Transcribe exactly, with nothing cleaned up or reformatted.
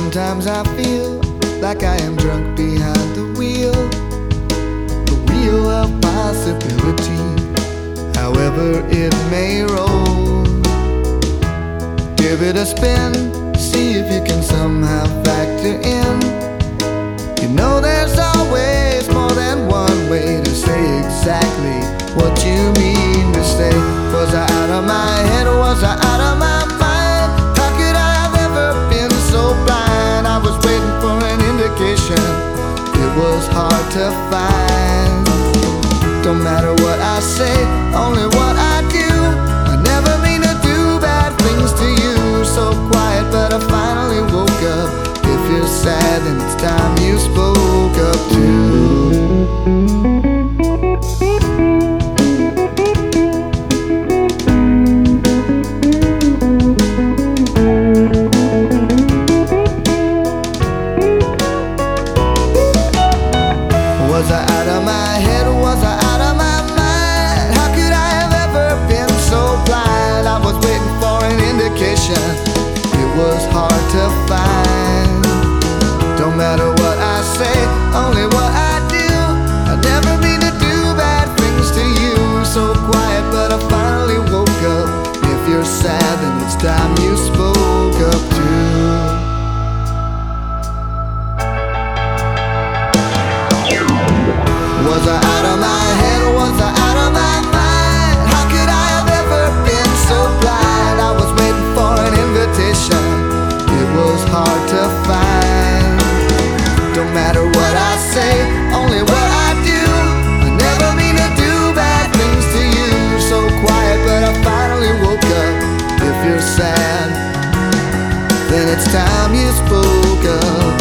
Sometimes I feel like I am drunk behind the wheel, the wheel of possibility, however it may roll. Give it a spin, see if you can somehow factor in. You know there's always more than one way to say exactly what you mean to say. Was I out of my head or was I out of my mind? How could I have ever been so blind? I was waiting for an indication, it was hard to find. Don't matter what I say, only what I do. I never mean to do bad things to you. So quiet, but I finally woke up. If you're sad, then it's time you spoke up too. Was I out of my head or was I out of my mind? How could I have ever been so blind? I was waiting for an indication, it was hard to find. Don't matter what I say, only what I do. I never mean to do bad things to you. So quiet, but I finally woke up. If you're sad, then it's time you spoke up too. Was I out of my head or was I out of my mind? How could I have ever been so blind? I was waiting for an invitation, it was hard to find. Don't matter what I say, only what I do. I never mean to do bad things to you. So quiet, but I finally woke up. If you're sad, then it's time you spoke up.